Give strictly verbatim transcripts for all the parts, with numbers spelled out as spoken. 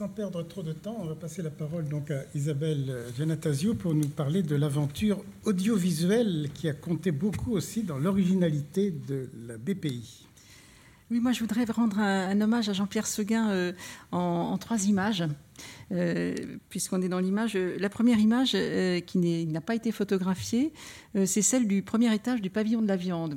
Sans perdre trop de temps, on va passer la parole donc à Isabelle Giannatasio pour nous parler de l'aventure audiovisuelle qui a compté beaucoup aussi dans l'originalité de la B P I. Oui, moi je voudrais rendre un, un hommage à Jean-Pierre Seguin euh, en, en trois images. Euh, puisqu'on est dans l'image. La première image euh, qui n'est, n'a pas été photographiée, euh, c'est celle du premier étage du pavillon de la viande.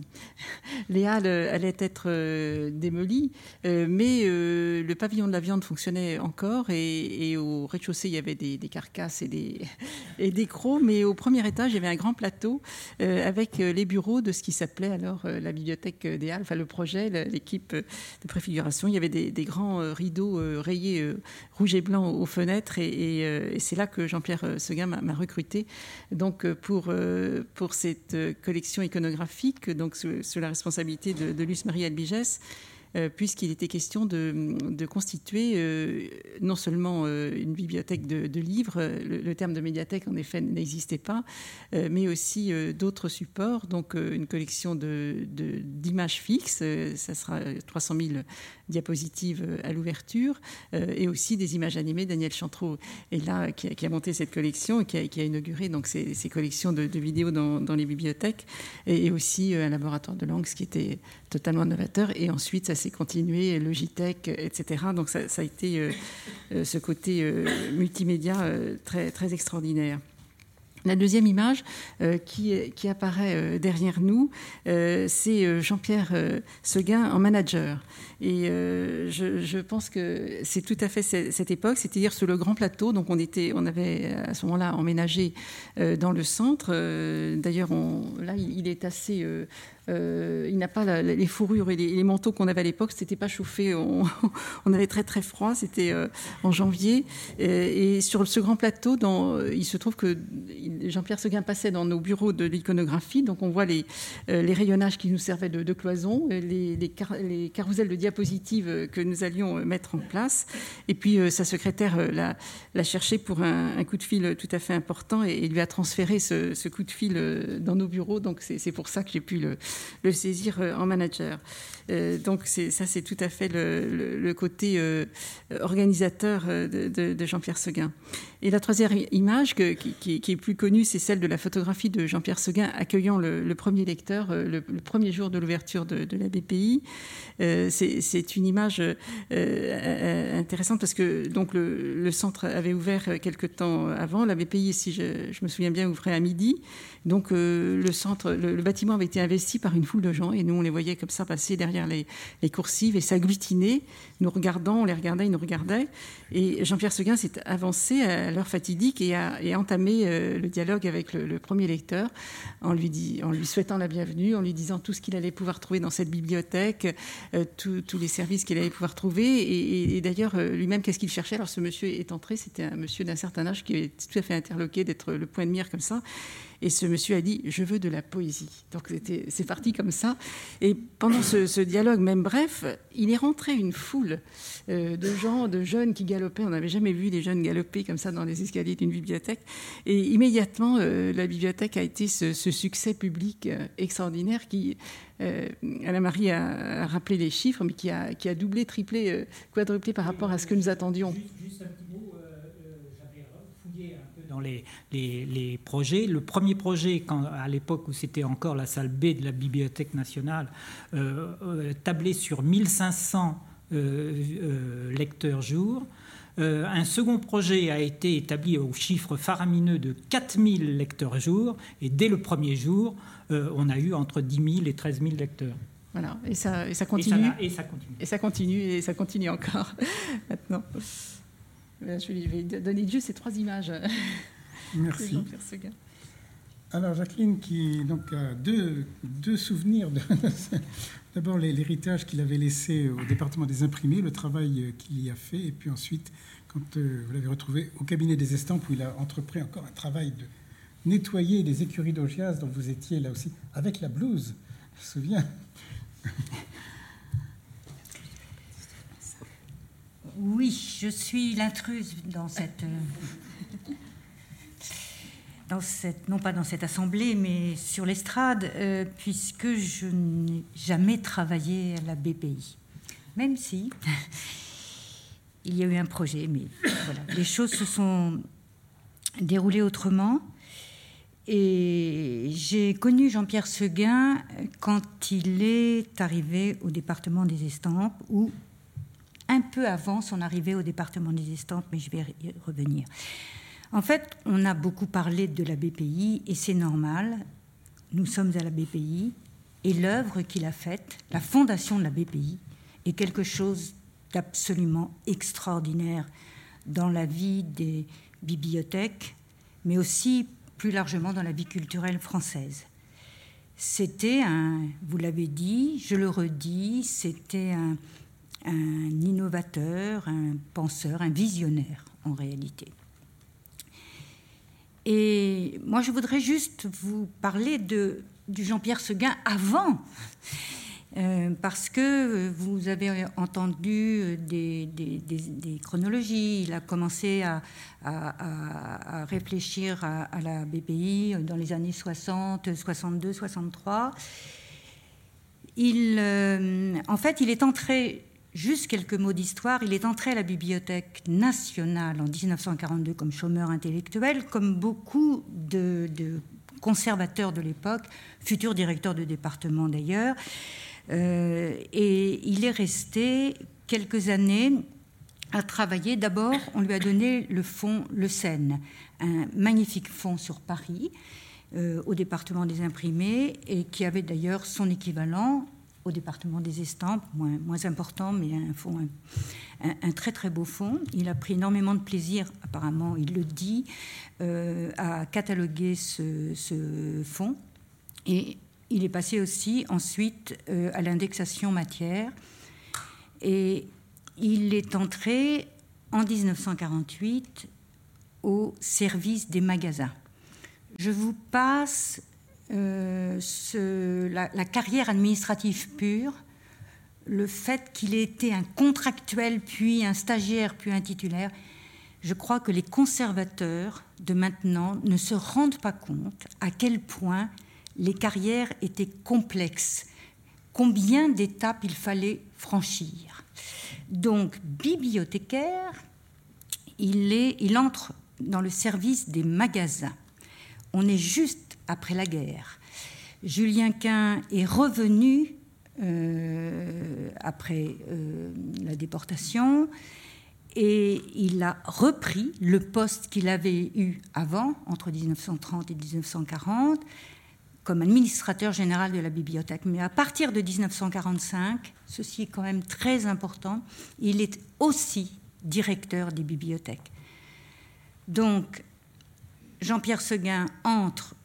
Les halles euh, allaient être euh, démolies, euh, mais euh, le pavillon de la viande fonctionnait encore et, et au rez-de-chaussée, il y avait des, des carcasses et des, et des crocs, mais au premier étage, il y avait un grand plateau euh, avec les bureaux de ce qui s'appelait alors euh, la bibliothèque des halles, enfin le projet, l'équipe de préfiguration. Il y avait des, des grands euh, rideaux euh, rayés euh, rouge et blanc aux fenêtres et, et, et c'est là que Jean-Pierre Seguin m'a, m'a recruté donc pour, pour cette collection iconographique donc sous, sous la responsabilité de, de Luce Marie Albigès, euh, puisqu'il était question de, de constituer euh, non seulement euh, une bibliothèque de, de livres, le, le terme de médiathèque en effet n'existait pas, euh, mais aussi euh, d'autres supports, donc euh, une collection de, de, d'images fixes, euh, ça sera trois cent mille diapositives à l'ouverture, euh, et aussi des images animées. Daniel Chantreau est là, qui a, qui a monté cette collection et qui a, qui a inauguré donc ces, ces collections de, de vidéos dans, dans les bibliothèques, et, et aussi euh, un laboratoire de langue, ce qui était totalement novateur. Et ensuite, ça s'est continué, Logitech, et cetera. Donc ça, ça a été euh, euh, ce côté euh, multimédia euh, très, très extraordinaire. La deuxième image euh, qui, qui apparaît euh, derrière nous, euh, c'est euh, Jean-Pierre euh, Seguin en manager. Et euh, je, je pense que c'est tout à fait cette époque, c'est-à-dire sur le grand plateau. Donc on, était, on avait à ce moment-là emménagé euh, dans le centre. Euh, d'ailleurs, on, là, il est assez... Euh, Euh, il n'a pas la, les fourrures et les, les manteaux qu'on avait à l'époque, c'était pas chauffé, on, on avait très très froid, c'était euh, en janvier. Et, et sur ce grand plateau, dans, il se trouve que Jean-Pierre Seguin passait dans nos bureaux de l'iconographie, donc on voit les, euh, les rayonnages qui nous servaient de, de cloison, les, les, car, les carousels de diapositives que nous allions mettre en place. Et puis euh, sa secrétaire euh, l'a, l'a cherché pour un, un coup de fil tout à fait important et, et lui a transféré ce, ce coup de fil dans nos bureaux, donc c'est, c'est pour ça que j'ai pu le le saisir en manager. Euh, donc c'est, ça, c'est tout à fait le, le, le côté euh, organisateur de, de, de Jean-Pierre Seguin. Et la troisième image que, qui, qui est plus connue, c'est celle de la photographie de Jean-Pierre Seguin accueillant le, le premier lecteur le, le premier jour de l'ouverture de, de la B P I. Euh, c'est, c'est une image euh, intéressante parce que donc le, le centre avait ouvert quelque temps avant. La B P I, si je, je me souviens bien, ouvrait à midi. Donc euh, le centre, le, le bâtiment avait été investi par une foule de gens et nous on les voyait comme ça passer derrière les, les coursives et s'agglutiner, nous regardant, on les regardait, ils nous regardaient. Et Jean-Pierre Seguin s'est avancé à l'heure fatidique et a, et a entamé euh, le dialogue avec le, le premier lecteur en lui, dit, en lui souhaitant la bienvenue, en lui disant tout ce qu'il allait pouvoir trouver dans cette bibliothèque, euh, tous les services qu'il allait pouvoir trouver. Et, et, et d'ailleurs, euh, lui-même, qu'est-ce qu'il cherchait? Alors ce monsieur est entré, c'était un monsieur d'un certain âge qui était tout à fait interloqué d'être le point de mire comme ça. Et ce monsieur a dit « je veux de la poésie ». Donc c'était, c'est parti comme ça. Et pendant ce, ce dialogue, même bref, il est rentré une foule euh, de gens, de jeunes qui galopaient. On n'avait jamais vu des jeunes galoper comme ça dans les escaliers d'une bibliothèque. Et immédiatement, euh, la bibliothèque a été ce, ce succès public euh, extraordinaire qui... Euh, Anna-Marie a, a rappelé les chiffres, mais qui a, qui a doublé, triplé, euh, quadruplé par rapport à ce que nous attendions. Juste, juste un petit mot, euh, euh, j'avais fouillé un peu dans les, les, les projets. Le premier projet, quand, à l'époque où c'était encore la salle B de la Bibliothèque nationale, euh, euh, tablait sur mille cinq cents euh, euh, lecteurs jour. Euh, un second projet a été établi au chiffre faramineux de quatre mille lecteurs jour, et dès le premier jour, euh, on a eu entre dix mille et treize mille lecteurs. Voilà, et ça, et ça continue. Et ça, et ça continue. Et ça continue, et ça continue encore maintenant. Je vais donner juste ces trois images. Merci. Alors Jacqueline, qui donc a deux, deux souvenirs. De, d'abord l'héritage qu'il avait laissé au département des imprimés, le travail qu'il y a fait, et puis ensuite, quand euh, vous l'avez retrouvé au cabinet des estampes, où il a entrepris encore un travail de nettoyer les écuries d'Augias, dont vous étiez là aussi, avec la blouse, je me souviens. Oui, je suis l'intruse dans cette... Dans cette, non pas dans cette assemblée, mais sur l'estrade, euh, puisque je n'ai jamais travaillé à la B P I. Même si il y a eu un projet, mais voilà, les choses se sont déroulées autrement. Et j'ai connu Jean-Pierre Seguin quand il est arrivé au département des Estampes, ou un peu avant son arrivée au département des Estampes, mais je vais y revenir. En fait, on a beaucoup parlé de la B P I, et c'est normal. Nous sommes à la B P I, et l'œuvre qu'il a faite, la fondation de la B P I, est quelque chose d'absolument extraordinaire dans la vie des bibliothèques, mais aussi plus largement dans la vie culturelle française. C'était un, vous l'avez dit, je le redis, c'était un, un innovateur, un penseur, un visionnaire en réalité. Et moi, je voudrais juste vous parler de, du Jean-Pierre Seguin avant, euh, parce que vous avez entendu des, des, des, des chronologies. Il a commencé à, à, à réfléchir à, à la B P I dans les années soixante, soixante-deux, soixante-trois. Il, euh, en fait, il est entré... Juste quelques mots d'histoire. Il est entré à la Bibliothèque nationale en dix-neuf cent quarante-deux comme chômeur intellectuel, comme beaucoup de, de conservateurs de l'époque, futurs directeurs de département d'ailleurs. Euh, et il est resté quelques années à travailler. D'abord, on lui a donné le fonds Le Seine, un magnifique fonds sur Paris, euh, au département des imprimés, et qui avait d'ailleurs son équivalent au département des Estampes, moins, moins important, mais un, fond, un, un, un très très beau fonds. Il a pris énormément de plaisir, apparemment, il le dit, euh, à cataloguer ce, ce fonds. Et il est passé aussi ensuite euh, à l'indexation matière. Et il est entré en dix-neuf cent quarante-huit au service des magasins. Je vous passe... Euh, ce, la, la carrière administrative pure, le fait qu'il ait été un contractuel, puis un stagiaire, puis un titulaire, je crois que les conservateurs de maintenant ne se rendent pas compte à quel point les carrières étaient complexes, combien d'étapes il fallait franchir. Donc, bibliothécaire, il, est, il entre dans le service des magasins. On est juste après la guerre. Julien Quin est revenu euh, après euh, la déportation et il a repris le poste qu'il avait eu avant, entre dix-neuf cent trente et dix-neuf cent quarante, comme administrateur général de la bibliothèque. Mais à partir de dix-neuf cent quarante-cinq, ceci est quand même très important, il est aussi directeur des bibliothèques. Donc, Jean-Pierre Seguin entre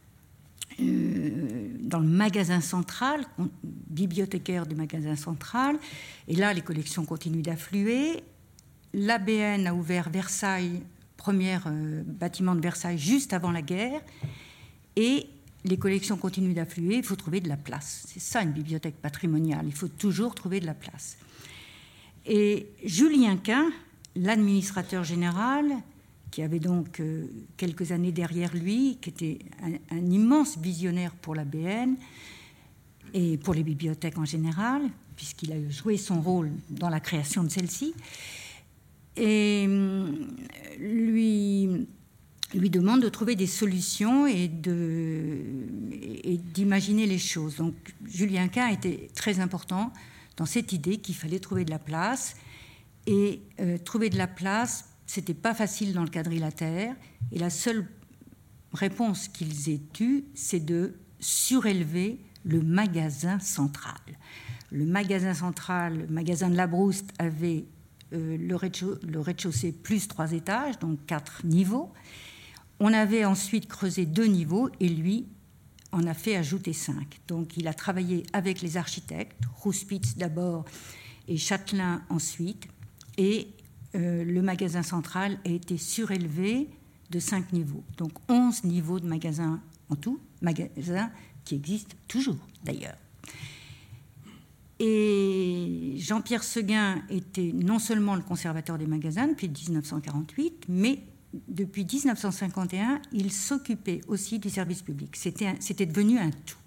euh, dans le magasin central, bibliothécaire du magasin central, et là, les collections continuent d'affluer. L'A B N a ouvert Versailles, premier euh, bâtiment de Versailles, juste avant la guerre, et les collections continuent d'affluer, il faut trouver de la place. C'est ça, une bibliothèque patrimoniale, il faut toujours trouver de la place. Et Julien Quin, l'administrateur général, qui avait donc euh, quelques années derrière lui, qui était un, un immense visionnaire pour l'A B N et pour les bibliothèques en général, puisqu'il a joué son rôle dans la création de celle-ci, et euh, lui, lui demande de trouver des solutions et, de, et d'imaginer les choses. Donc Julien Quin était très important dans cette idée qu'il fallait trouver de la place, et euh, trouver de la place, c'était pas facile dans le quadrilatère, et la seule réponse qu'ils aient eue, c'est de surélever le magasin central. Le magasin central, le magasin de la Brouste, avait euh, le rez-de-chaussée plus trois étages, donc quatre niveaux. On avait ensuite creusé deux niveaux, et lui en a fait ajouter cinq. Donc il a travaillé avec les architectes, Rouspitz d'abord et Châtelain ensuite, et Euh, le magasin central a été surélevé de cinq niveaux, donc onze niveaux de magasins en tout, magasins qui existent toujours d'ailleurs. Et Jean-Pierre Seguin était non seulement le conservateur des magasins depuis dix-neuf cent quarante-huit, mais depuis dix-neuf cent cinquante et un, il s'occupait aussi du service public. C'était, un, c'était devenu un tout.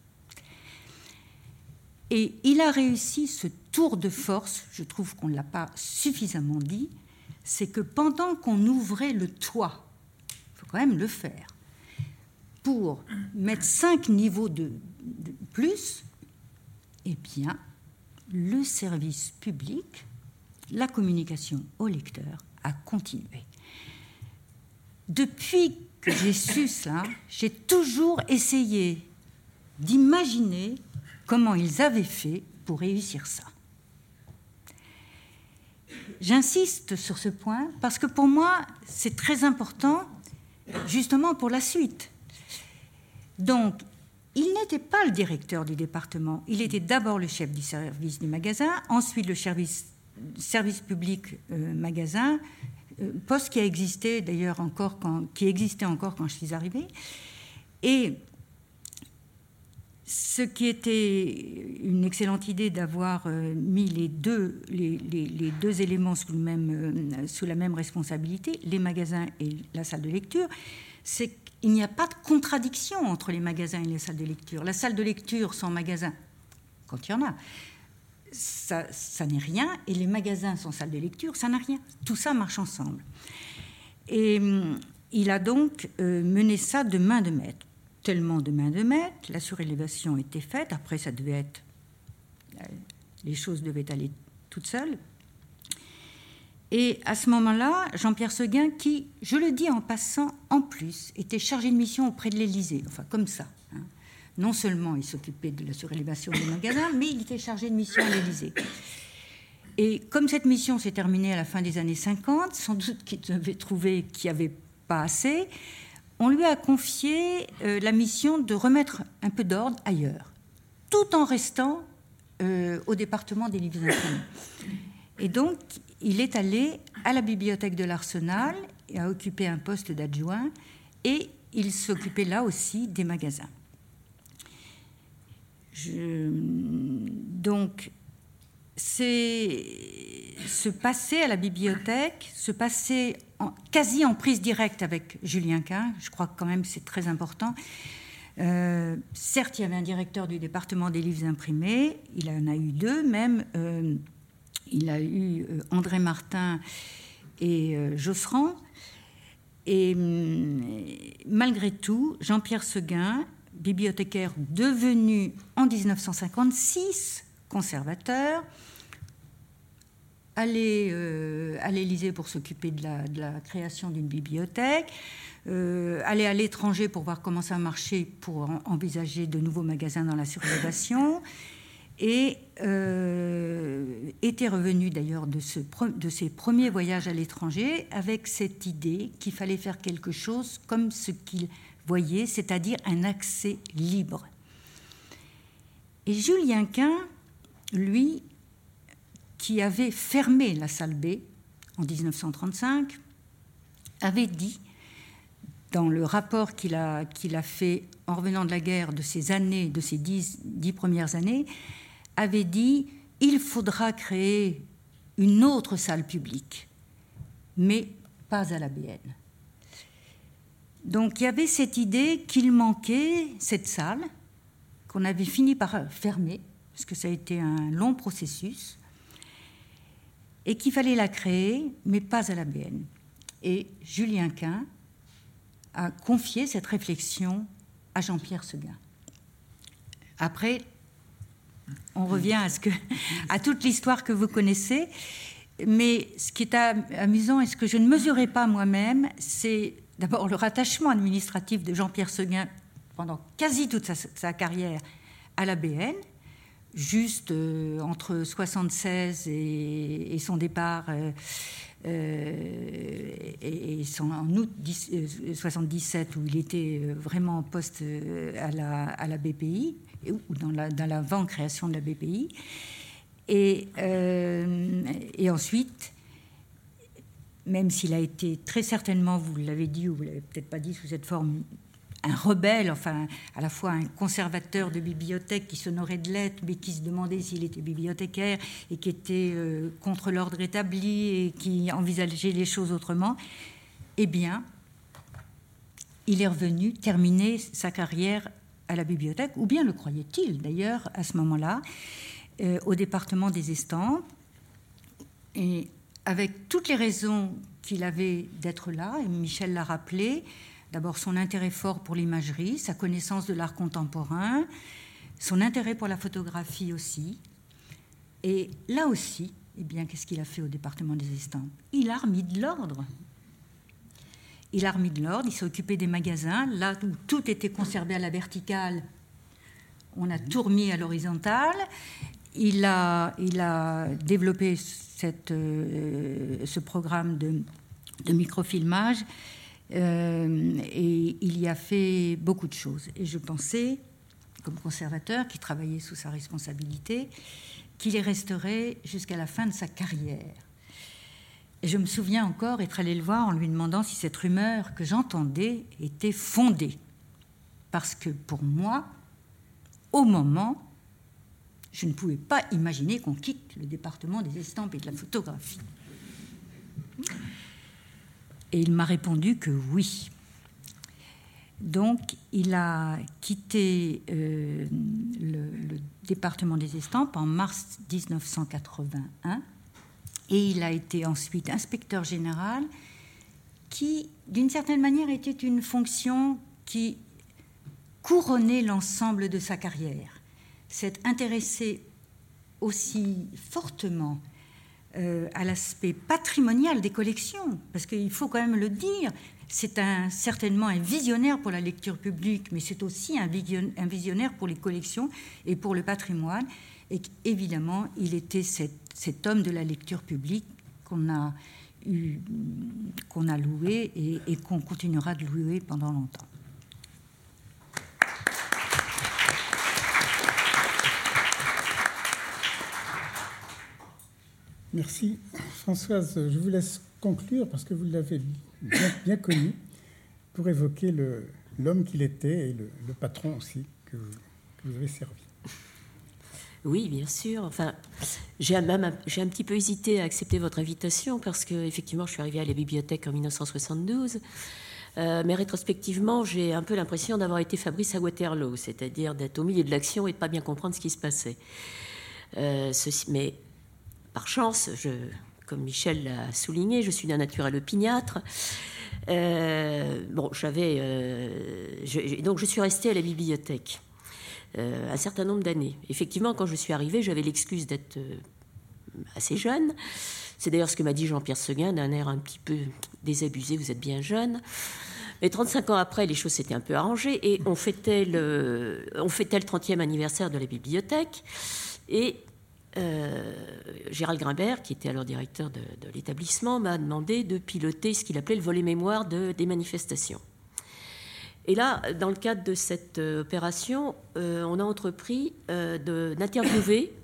Et il a réussi ce tour de force, je trouve qu'on ne l'a pas suffisamment dit, c'est que pendant qu'on ouvrait le toit, il faut quand même le faire, pour mettre cinq niveaux de, de plus, eh bien, le service public, la communication au lecteur, a continué. Depuis que j'ai su ça, j'ai toujours essayé d'imaginer comment ils avaient fait pour réussir ça. J'insiste sur ce point parce que pour moi, c'est très important, justement pour la suite. Donc, il n'était pas le directeur du département, il était d'abord le chef du service du magasin, ensuite le service, service public euh, magasin, euh, poste qui a existé d'ailleurs encore quand, qui existait encore quand je suis arrivée. Et ce qui était une excellente idée d'avoir euh, mis les deux, les, les, les deux éléments sous, le même, euh, sous la même responsabilité, les magasins et la salle de lecture, c'est qu'il n'y a pas de contradiction entre les magasins et les salles de lecture. La salle de lecture sans magasin, quand il y en a, ça, ça n'est rien, et les magasins sans salle de lecture, ça n'a rien. Tout ça marche ensemble. Et hum, il a donc euh, mené ça de main de maître. Tellement de main de maître, la surélévation était faite, après ça devait être... Les choses devaient aller toutes seules. Et à ce moment-là, Jean-Pierre Seguin, qui, je le dis en passant, en plus, était chargé de mission auprès de l'Élysée, enfin comme ça. Hein. Non seulement il s'occupait de la surélévation des magasins, mais il était chargé de mission à l'Élysée. Et comme cette mission s'est terminée à la fin des années cinquante, sans doute qu'il devait trouver qu'il n'y avait pas assez, on lui a confié euh, la mission de remettre un peu d'ordre ailleurs, tout en restant euh, au département des livres imprimés. Et donc, il est allé à la bibliothèque de l'Arsenal et a occupé un poste d'adjoint, et il s'occupait là aussi des magasins. Je... Donc, c'est se passer à la bibliothèque, se passer en, quasi en prise directe avec Julien Quin, je crois que quand même c'est très important. Euh, certes, il y avait un directeur du département des livres imprimés, il en a eu deux même, euh, il a eu euh, André Martin et euh, Josserand, et euh, malgré tout, Jean-Pierre Seguin, bibliothécaire devenu en dix-neuf cent cinquante-six conservateur, aller euh, à l'Élysée pour s'occuper de la, de la création d'une bibliothèque, euh, aller à l'étranger pour voir comment ça marchait, pour en, envisager de nouveaux magasins dans la surélévation, et euh, était revenu d'ailleurs de, ce, de ses premiers voyages à l'étranger avec cette idée qu'il fallait faire quelque chose comme ce qu'il voyait, c'est-à-dire un accès libre. Et Julien Quin, lui, qui avait fermé la salle B en dix-neuf cent trente-cinq, avait dit, dans le rapport qu'il a, qu'il a fait en revenant de la guerre de ces années, de ces dix, dix premières années, avait dit « il faudra créer une autre salle publique, mais pas à la B N ». Donc il y avait cette idée qu'il manquait cette salle, qu'on avait fini par fermer, parce que ça a été un long processus, et qu'il fallait la créer, mais pas à la B N. Et Julien Quin a confié cette réflexion à Jean-Pierre Seguin. Après, on revient à, ce que, à toute l'histoire que vous connaissez, mais ce qui est amusant et ce que je ne mesurais pas moi-même, c'est d'abord le rattachement administratif de Jean-Pierre Seguin pendant quasi toute sa, sa carrière à la B N, juste euh, entre soixante-seize et, et son départ, euh, euh, et, et son, en août soixante-dix-sept, où il était vraiment en poste à la, à la B P I, ou dans la, dans l'avant-création de la B P I. Et, euh, et ensuite, même s'il a été très certainement, vous l'avez dit, ou vous ne l'avez peut-être pas dit sous cette forme, un rebelle, enfin, à la fois un conservateur de bibliothèque qui s'honorait de l'être, mais qui se demandait s'il était bibliothécaire et qui était euh, contre l'ordre établi et qui envisageait les choses autrement, eh bien, il est revenu terminer sa carrière à la bibliothèque, ou bien le croyait-il d'ailleurs à ce moment-là, euh, au département des estampes. Et avec toutes les raisons qu'il avait d'être là, et Michel l'a rappelé, d'abord son intérêt fort pour l'imagerie, sa connaissance de l'art contemporain, son intérêt pour la photographie aussi. Et là aussi, eh bien, qu'est-ce qu'il a fait au département des estampes? Il a remis de l'ordre. Il a remis de l'ordre, il s'est occupé des magasins. Là où tout était conservé à la verticale, on a tout remis à l'horizontale. Il a, il a développé cette, euh, ce programme de, de microfilmage euh, et il y a fait beaucoup de choses. Et je pensais, comme conservateur qui travaillait sous sa responsabilité, qu'il y resterait jusqu'à la fin de sa carrière. Et je me souviens encore être allé le voir en lui demandant si cette rumeur que j'entendais était fondée. Parce que pour moi, au moment, je ne pouvais pas imaginer qu'on quitte le département des estampes et de la photographie. Et il m'a répondu que oui. Donc, il a quitté euh, le, le département des estampes en mars dix-neuf cent quatre-vingt-un et il a été ensuite inspecteur général qui, d'une certaine manière, était une fonction qui couronnait l'ensemble de sa carrière. S'est intéressé aussi fortement euh, à l'aspect patrimonial des collections, parce qu'il faut quand même le dire, c'est un, certainement un visionnaire pour la lecture publique, mais c'est aussi un visionnaire pour les collections et pour le patrimoine. Et évidemment, il était cet, cet homme de la lecture publique qu'on a, eu, qu'on a loué et, et qu'on continuera de louer pendant longtemps. Merci. Françoise, je vous laisse conclure parce que vous l'avez bien, bien connu pour évoquer le, l'homme qu'il était et le, le patron aussi que vous, que vous avez servi. Oui, bien sûr. Enfin, j'ai même j'ai un petit peu hésité à accepter votre invitation parce que effectivement, je suis arrivée à la bibliothèque en dix-neuf cent soixante-douze. Euh, mais rétrospectivement, j'ai un peu l'impression d'avoir été Fabrice à Waterloo, c'est-à-dire d'être au milieu de l'action et de pas bien comprendre ce qui se passait. Euh, ceci, mais par chance, je, comme Michel l'a souligné, je suis d'un naturel opiniâtre. Euh, bon, j'avais, euh, je, donc je suis restée à la bibliothèque euh, un certain nombre d'années. Effectivement, quand je suis arrivée, j'avais l'excuse d'être euh, assez jeune. C'est d'ailleurs ce que m'a dit Jean-Pierre Seguin, d'un air un petit peu désabusé, vous êtes bien jeune. Mais trente-cinq ans après, les choses s'étaient un peu arrangées et on fêtait le, on fêtait le trentième anniversaire de la bibliothèque. Et euh, Gérald Grimbert, qui était alors directeur de, de l'établissement, m'a demandé de piloter ce qu'il appelait le volet mémoire de, des manifestations. Et là, dans le cadre de cette euh, opération, euh, on a entrepris euh, de, d'interviewer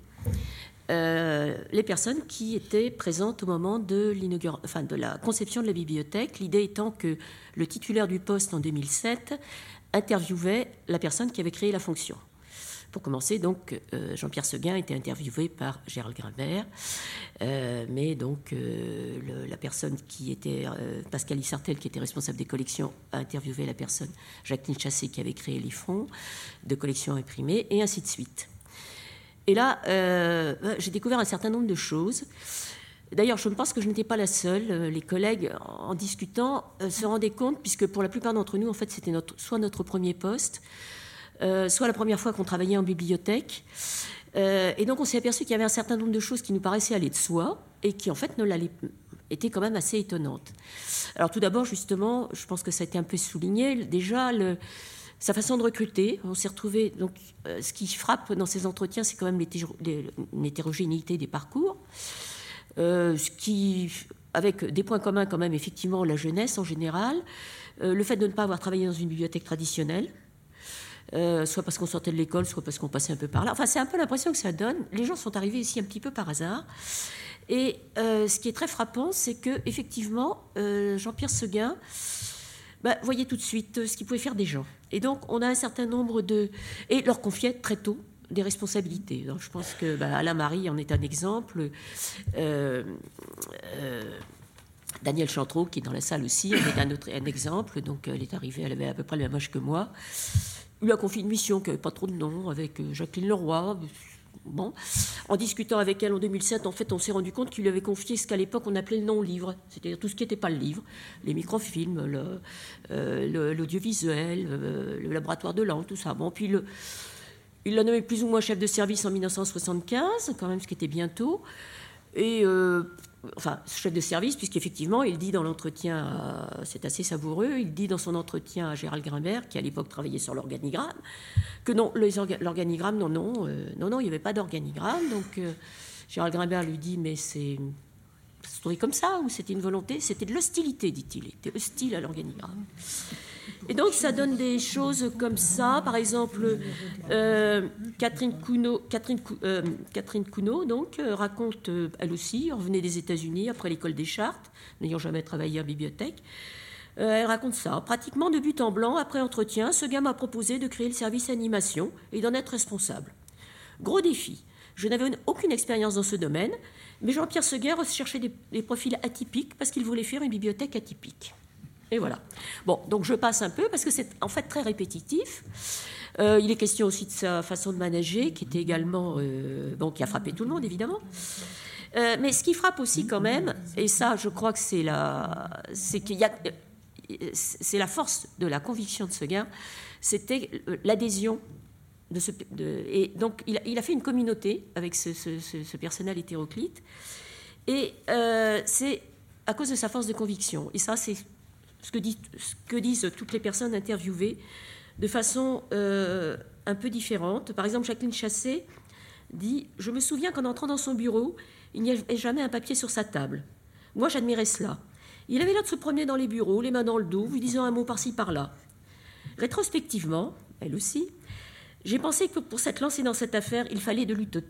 Euh, les personnes qui étaient présentes au moment de, enfin, de la conception de la bibliothèque, l'idée étant que le titulaire du poste en deux mille sept interviewait la personne qui avait créé la fonction. Pour commencer, donc, euh, Jean-Pierre Seguin était interviewé par Gérald Grimbert, euh, mais donc euh, le, la personne qui était, euh, Pascal Issartel, qui était responsable des collections, a interviewé la personne, Jacqueline Chassé, qui avait créé les fonds de collections imprimées, et ainsi de suite. Et là, euh, j'ai découvert un certain nombre de choses. D'ailleurs, je pense que je n'étais pas la seule. Les collègues, en discutant, se rendaient compte, puisque pour la plupart d'entre nous, en fait, c'était notre, soit notre premier poste, euh, soit la première fois qu'on travaillait en bibliothèque. Euh, et donc, on s'est aperçu qu'il y avait un certain nombre de choses qui nous paraissaient aller de soi et qui, en fait, ne l'allaient, étaient quand même assez étonnantes. Alors, tout d'abord, justement, je pense que ça a été un peu souligné. Déjà, le... sa façon de recruter, on s'est retrouvé. Donc, euh, ce qui frappe dans ces entretiens, c'est quand même l'hétérogénéité des parcours, euh, ce qui, avec des points communs quand même, effectivement, la jeunesse en général, euh, le fait de ne pas avoir travaillé dans une bibliothèque traditionnelle, euh, soit parce qu'on sortait de l'école, soit parce qu'on passait un peu par là. Enfin, c'est un peu l'impression que ça donne. Les gens sont arrivés ici un petit peu par hasard. Et euh, ce qui est très frappant, c'est que effectivement, euh, Jean-Pierre Seguin, bah, voyait tout de suite ce qu'il pouvait faire des gens. Et donc, on a un certain nombre de... Et leur confiait très tôt des responsabilités. Donc, je pense que bah, Alain Marie en est un exemple. Euh, euh, Daniel Chantreau, qui est dans la salle aussi, en est un, autre, un exemple. Donc, elle est arrivée, elle avait à peu près le même âge que moi. Il lui a confié une mission qui n'avait pas trop de nom, avec Jacqueline Leroy. Bon. En discutant avec elle en deux mille sept, en fait, on s'est rendu compte qu'il lui avait confié ce qu'à l'époque on appelait le non-livre, c'est-à-dire tout ce qui n'était pas le livre, les microfilms, le, euh, l'audiovisuel, euh, le laboratoire de langue, tout ça. Bon, puis le, il l'a nommé plus ou moins chef de service en mille neuf cent soixante-quinze, quand même, ce qui était bientôt. Et, euh, enfin, chef de service, puisqu'effectivement, il dit dans l'entretien, euh, c'est assez savoureux, il dit dans son entretien à Gérald Grimbert, qui à l'époque travaillait sur l'organigramme, que non, les orga- l'organigramme, non, non, euh, non, non, il n'y avait pas d'organigramme. Donc, euh, Gérald Grimbert lui dit, mais c'est, ça se trouvait comme ça, ou c'était une volonté? C'était de l'hostilité, dit-il, il était hostile à l'organigramme. Et donc, ça donne des choses comme ça. Par exemple, euh, Catherine Cuno, Catherine, euh, Catherine Cuno donc, euh, raconte, euh, elle aussi, revenait des États-Unis après l'école des Chartes, n'ayant jamais travaillé en bibliothèque. Euh, elle raconte ça. Pratiquement de but en blanc, après entretien, ce gars m'a proposé de créer le service animation et d'en être responsable. Gros défi. Je n'avais aucune expérience dans ce domaine, mais Jean-Pierre Seguin recherchait des, des profils atypiques parce qu'il voulait faire une bibliothèque atypique. Et voilà. Bon, donc je passe un peu parce que c'est en fait très répétitif. Euh, il est question aussi de sa façon de manager, qui était également, euh, bon, qui a frappé tout le monde évidemment. Euh, mais ce qui frappe aussi quand même, et ça, je crois que c'est la, c'est qu'il y a, c'est la force de la conviction de Seguin, c'était l'adhésion de ce, de, et donc il a, il a fait une communauté avec ce, ce, ce, ce personnel hétéroclite, et euh, c'est à cause de sa force de conviction. Et ça, c'est Ce que, dit, ce que disent toutes les personnes interviewées de façon euh, un peu différente. Par exemple, Jacqueline Chassé dit « Je me souviens qu'en entrant dans son bureau, il n'y avait jamais un papier sur sa table. Moi, j'admirais cela. Il avait l'air de se promener dans les bureaux, les mains dans le dos, vous disant un mot par-ci, par-là. Rétrospectivement, elle aussi, j'ai pensé que pour s'être lancée dans cette affaire, il fallait de l'utopie. »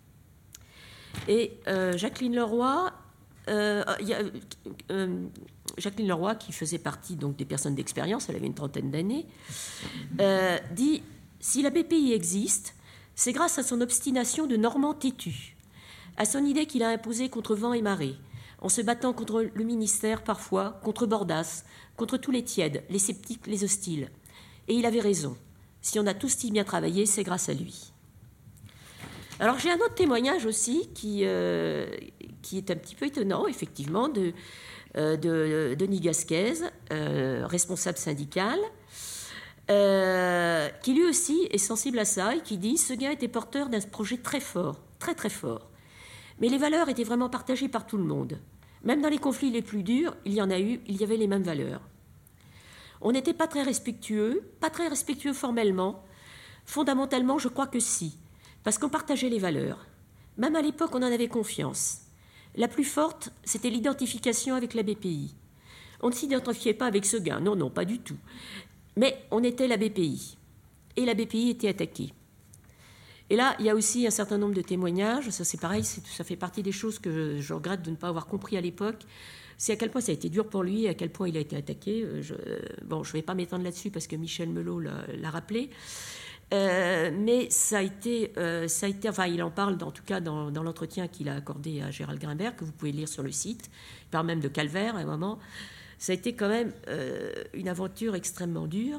Et euh, Jacqueline Leroy... Euh, y a, euh, Jacqueline Leroy, qui faisait partie donc, des personnes d'expérience, elle avait une trentaine d'années, euh, dit « Si la B P I existe, c'est grâce à son obstination de Normand têtu, à son idée qu'il a imposée contre vent et marée, en se battant contre le ministère parfois, contre Bordas, contre tous les tièdes, les sceptiques, les hostiles. Et il avait raison. Si on a tous si bien travaillé, c'est grâce à lui. » Alors j'ai un autre témoignage aussi qui, euh, qui est un petit peu étonnant, effectivement, de, euh, de, de Denis Gasquez, euh, responsable syndical, euh, qui lui aussi est sensible à ça et qui dit « Ce gars était porteur d'un projet très fort, très très fort. Mais les valeurs étaient vraiment partagées par tout le monde. Même dans les conflits les plus durs, il y en a eu, il y avait les mêmes valeurs. On n'était pas très respectueux, pas très respectueux formellement. Fondamentalement, je crois que si. Parce qu'on partageait les valeurs. Même à l'époque, on en avait confiance. La plus forte, c'était l'identification avec la B P I. On ne s'identifiait pas avec ce gars, non, non, pas du tout. Mais on était la B P I. Et la B P I était attaquée. Et là, il y a aussi un certain nombre de témoignages. Ça, c'est pareil, c'est, ça fait partie des choses que je, je regrette de ne pas avoir compris à l'époque. C'est à quel point ça a été dur pour lui, à quel point il a été attaqué. Je, bon, je ne vais pas m'étendre là-dessus parce que Michel Melot l'a, l'a rappelé. Euh, mais ça a été, euh, ça a été, enfin, il en parle en tout cas dans, dans l'entretien qu'il a accordé à Gérald Grimbert, que vous pouvez lire sur le site. Il parle même de calvaire à un moment. Ça a été quand même euh, une aventure extrêmement dure.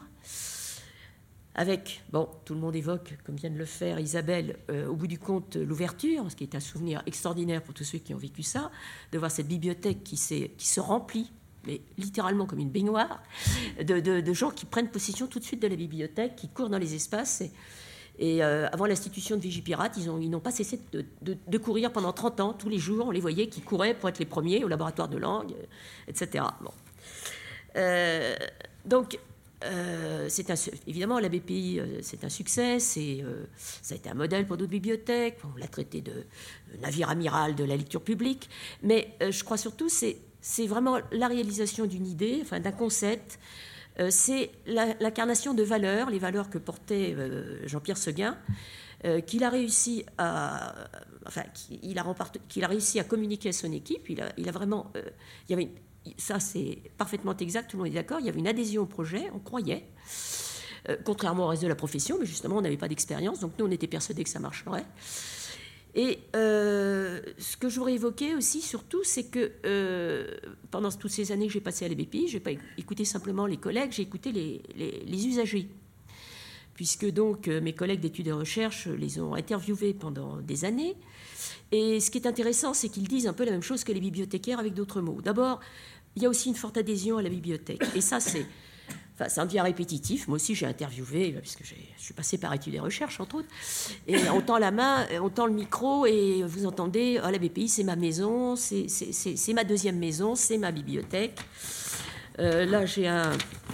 Avec, bon, tout le monde évoque, comme vient de le faire Isabelle, euh, au bout du compte, l'ouverture, ce qui est un souvenir extraordinaire pour tous ceux qui ont vécu ça, de voir cette bibliothèque qui, s'est, qui se remplit, mais littéralement comme une baignoire, de, de, de gens qui prennent possession tout de suite de la bibliothèque, qui courent dans les espaces. Et, et euh, avant l'institution de Vigipirate, ils, ont, ils n'ont pas cessé de, de, de courir pendant trente ans. Tous les jours, on les voyait qui couraient pour être les premiers au laboratoire de langue, et cetera. Bon. Euh, donc, euh, c'est un, évidemment, la B P I, euh, c'est un succès. C'est, euh, ça a été un modèle pour d'autres bibliothèques. On l'a traité de, de navire amiral de la lecture publique. Mais euh, je crois surtout c'est c'est vraiment la réalisation d'une idée, enfin d'un concept. Euh, c'est la, l'incarnation de valeurs, les valeurs que portait euh, Jean-Pierre Seguin, euh, qu'il a réussi à, enfin, qu'il a, remporté, qu'il a réussi à communiquer à son équipe. Il a, il a vraiment, euh, il y avait, ça c'est parfaitement exact, tout le monde est d'accord. Il y avait une adhésion au projet, on croyait, euh, contrairement au reste de la profession, mais justement on n'avait pas d'expérience, donc nous on était persuadés que ça marcherait. Et euh, ce que je voudrais évoquer aussi, surtout, c'est que euh, pendant toutes ces années que j'ai passées à la B P I, je n'ai pas écouté simplement les collègues, j'ai écouté les, les, les usagers. puisque donc mes collègues d'études et recherche les ont interviewés pendant des années. Et ce qui est intéressant, c'est qu'ils disent un peu la même chose que les bibliothécaires avec d'autres mots. D'abord, il y a aussi une forte adhésion à la bibliothèque. Et ça, c'est... Enfin, ça devient répétitif. Moi aussi, j'ai interviewé, puisque j'ai, je suis passée par études et recherche, entre autres. Et on tend la main, on tend le micro, et vous entendez oh, la B P I, c'est ma maison, c'est, c'est, c'est, c'est ma deuxième maison, c'est ma bibliothèque. Euh, là, j'ai, un,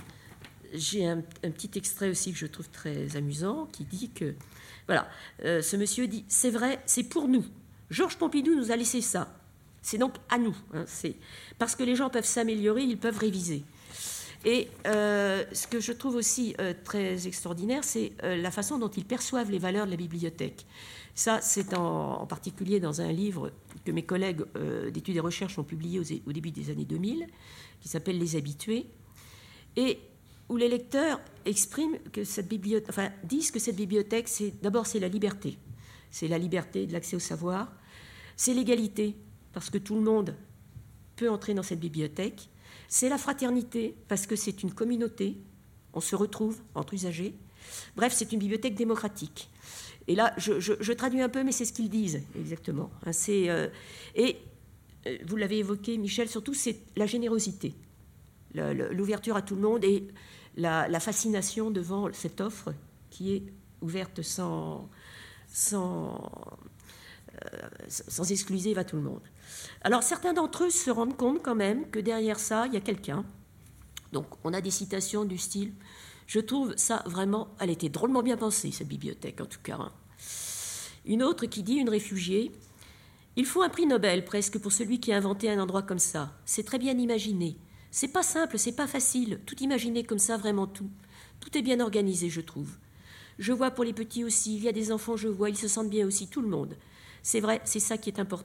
j'ai un, un petit extrait aussi que je trouve très amusant, qui dit que... Voilà, euh, ce monsieur dit « C'est vrai, c'est pour nous. Georges Pompidou nous a laissé ça. C'est donc à nous. Hein, c'est, parce que les gens peuvent s'améliorer, ils peuvent réviser. » Et euh, ce que je trouve aussi euh, très extraordinaire, c'est euh, la façon dont ils perçoivent les valeurs de la bibliothèque. Ça, c'est en, en particulier dans un livre que mes collègues euh, d'études et recherche ont publié aux, au début des années deux mille, qui s'appelle « Les habitués », et où les lecteurs expriment que cette bibliothèque, enfin, disent que cette bibliothèque, c'est, d'abord, c'est la liberté. C'est la liberté de l'accès au savoir. C'est l'égalité, parce que tout le monde peut entrer dans cette bibliothèque. C'est la fraternité, parce que c'est une communauté, on se retrouve entre usagers. Bref, c'est une bibliothèque démocratique. Et là, je, je, je traduis un peu, mais c'est ce qu'ils disent, exactement. C'est, euh, et euh, vous l'avez évoqué, Michel, surtout, c'est la générosité, la, la, l'ouverture à tout le monde et la, la fascination devant cette offre qui est ouverte sans, sans, euh, sans exclusive à tout le monde. Alors, certains d'entre eux se rendent compte quand même que derrière ça, il y a quelqu'un. Donc, on a des citations du style « Je trouve ça vraiment... Elle était drôlement bien pensée, cette bibliothèque, en tout cas. Hein. » Une autre qui dit, une réfugiée, « Il faut un prix Nobel, presque, pour celui qui a inventé un endroit comme ça. C'est très bien imaginé. C'est pas simple, c'est pas facile. Tout imaginer comme ça, vraiment tout. Tout est bien organisé, je trouve. Je vois pour les petits aussi. Il y a des enfants, je vois, ils se sentent bien aussi, tout le monde. C'est vrai, c'est ça qui est important. »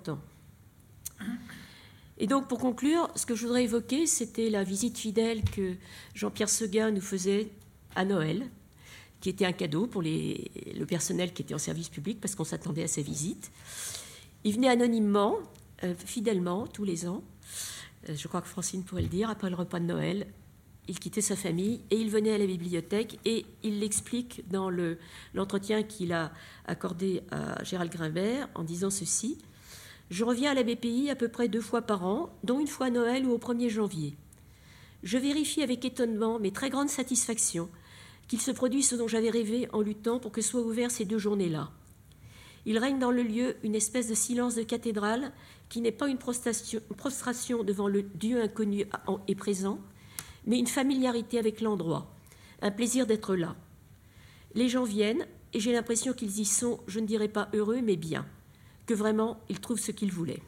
Et donc, pour conclure, ce que je voudrais évoquer, c'était la visite fidèle que Jean-Pierre Seguin nous faisait à Noël, qui était un cadeau pour les, le personnel qui était en service public, parce qu'on s'attendait à sa visite. Il venait anonymement, euh, fidèlement, tous les ans. Euh, je crois que Francine pourrait le dire, après le repas de Noël, il quittait sa famille et il venait à la bibliothèque, et il l'explique dans le, l'entretien qu'il a accordé à Gérald Grimbert en disant ceci. Je reviens à la B P I à peu près deux fois par an, dont une fois à Noël ou au premier janvier. Je vérifie avec étonnement, mais très grande satisfaction, qu'il se produit ce dont j'avais rêvé en luttant pour que soient ouverts ces deux journées-là. Il règne dans le lieu une espèce de silence de cathédrale qui n'est pas une prostration, prostration devant le Dieu inconnu et présent, mais une familiarité avec l'endroit, un plaisir d'être là. Les gens viennent, et j'ai l'impression qu'ils y sont, je ne dirais pas heureux, mais bien, que vraiment, ils trouvent ce qu'ils voulaient.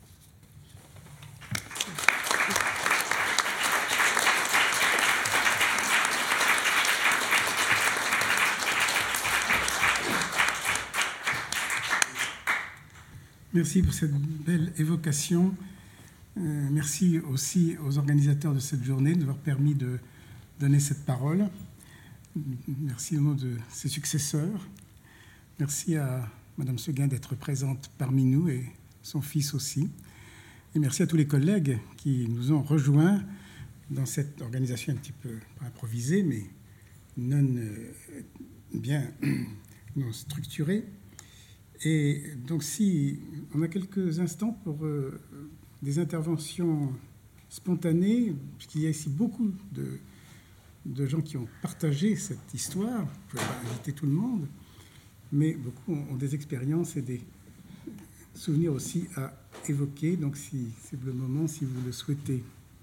Merci pour cette belle évocation. Euh, merci aussi aux organisateurs de cette journée de nous avoir permis de donner cette parole. Merci au nom de ses successeurs. Merci à Madame Seguin d'être présente parmi nous et son fils aussi. Et merci à tous les collègues qui nous ont rejoints dans cette organisation un petit peu pas improvisée, mais non euh, bien non structurée. Et donc, si on a quelques instants pour euh, des interventions spontanées, puisqu'il y a ici beaucoup de, de gens qui ont partagé cette histoire, vous ne pouvez pas inviter tout le monde, mais beaucoup ont des expériences et des souvenirs aussi à évoquer. Donc, si, c'est le moment, si vous le souhaitez.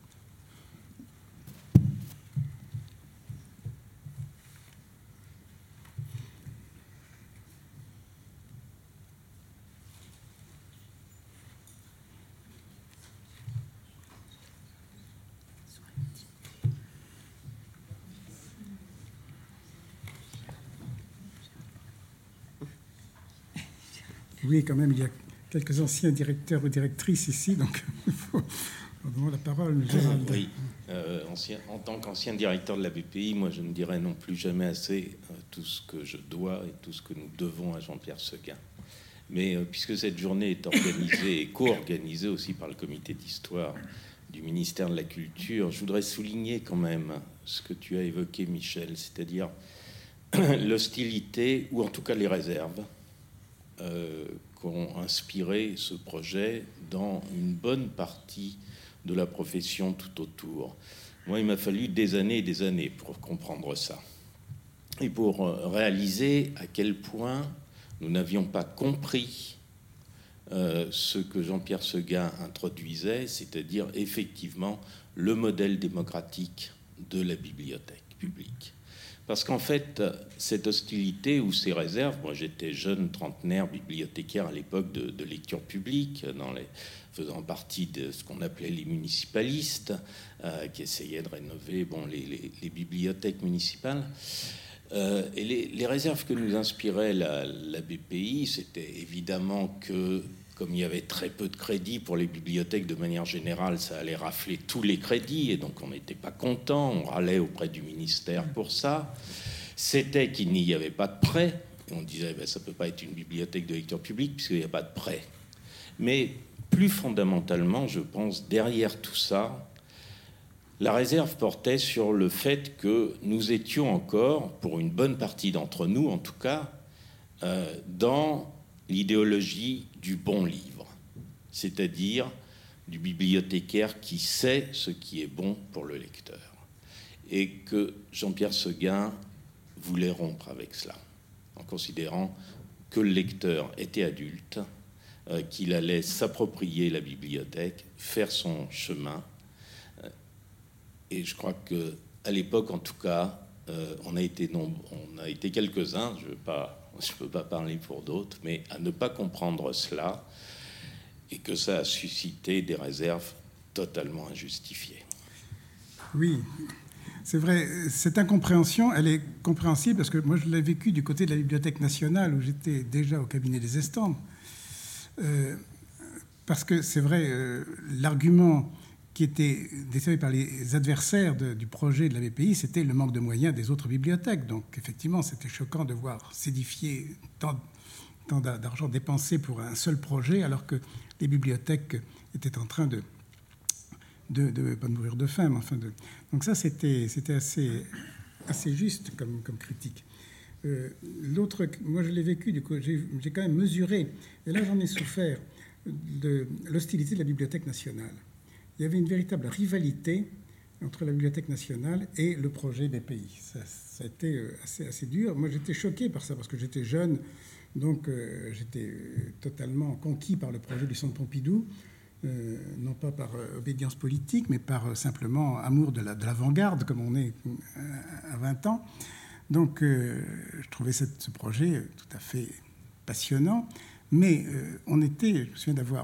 Oui, quand même, il y a quelques anciens directeurs ou directrices ici, donc il faut donner la parole, Gérald. Oui, euh, ancien, en tant qu'ancien directeur de la B P I, moi je ne dirais non plus jamais assez euh, tout ce que je dois et tout ce que nous devons à Jean-Pierre Seguin. Mais euh, puisque cette journée est organisée et co-organisée aussi par le comité d'histoire du ministère de la Culture, je voudrais souligner quand même ce que tu as évoqué, Michel, c'est-à-dire l'hostilité, ou en tout cas les réserves, euh, qu'ont inspiré ce projet dans une bonne partie de la profession tout autour. Moi, il m'a fallu des années et des années pour comprendre ça. Et pour réaliser à quel point nous n'avions pas compris euh, ce que Jean-Pierre Seguin introduisait, c'est-à-dire effectivement le modèle démocratique de la bibliothèque publique. Parce qu'en fait, cette hostilité ou ces réserves, moi j'étais jeune trentenaire bibliothécaire à l'époque de, de lecture publique, dans les, faisant partie de ce qu'on appelait les municipalistes, euh, qui essayaient de rénover bon, les, les, les bibliothèques municipales. Euh, et les, les réserves que nous inspirait la, la B P I, c'était évidemment que, comme il y avait très peu de crédits pour les bibliothèques de manière générale, ça allait rafler tous les crédits, et donc on n'était pas content, on râlait auprès du ministère pour ça. C'était qu'il n'y avait pas de prêt, et on disait ben, ça ne peut pas être une bibliothèque de lecture publique puisqu'il n'y a pas de prêt. Mais plus fondamentalement, je pense, derrière tout ça, la réserve portait sur le fait que nous étions encore, pour une bonne partie d'entre nous en tout cas, euh, dans l'idéologie du bon livre, c'est-à-dire du bibliothécaire qui sait ce qui est bon pour le lecteur. Et que Jean-Pierre Seguin voulait rompre avec cela, en considérant que le lecteur était adulte, euh, qu'il allait s'approprier la bibliothèque, faire son chemin. Et je crois qu'à l'époque, en tout cas, euh, on a été nombreux, on a été quelques-uns, je ne veux pas, je peux pas parler pour d'autres, mais à ne pas comprendre cela, et que ça a suscité des réserves totalement injustifiées. Oui, c'est vrai. Cette incompréhension, elle est compréhensible parce que moi, je l'ai vécu du côté de la Bibliothèque nationale, où j'étais déjà au cabinet des estampes. Euh, parce que c'est vrai, euh, l'argument qui était décidé par les adversaires de, du projet de la B P I, c'était le manque de moyens des autres bibliothèques. Donc, effectivement, c'était choquant de voir s'édifier tant, tant d'argent dépensé pour un seul projet, alors que les bibliothèques étaient en train de, de, de pas de mourir de faim. Mais enfin de, donc ça, c'était, c'était assez, assez juste comme, comme critique. Euh, l'autre, moi, je l'ai vécu, du coup, j'ai, j'ai quand même mesuré, et là, j'en ai souffert, de l'hostilité de la Bibliothèque nationale. Il y avait une véritable rivalité entre la Bibliothèque nationale et le projet B P I. Ça, ça a été assez, assez dur. Moi, j'étais choqué par ça parce que j'étais jeune, donc euh, j'étais totalement conquis par le projet du Centre Pompidou, euh, non pas par euh, obédience politique, mais par euh, simplement amour de, la, de l'avant-garde, comme on est euh, à vingt ans. Donc, euh, je trouvais cette, ce projet tout à fait passionnant. Mais euh, on était, je me souviens d'avoir...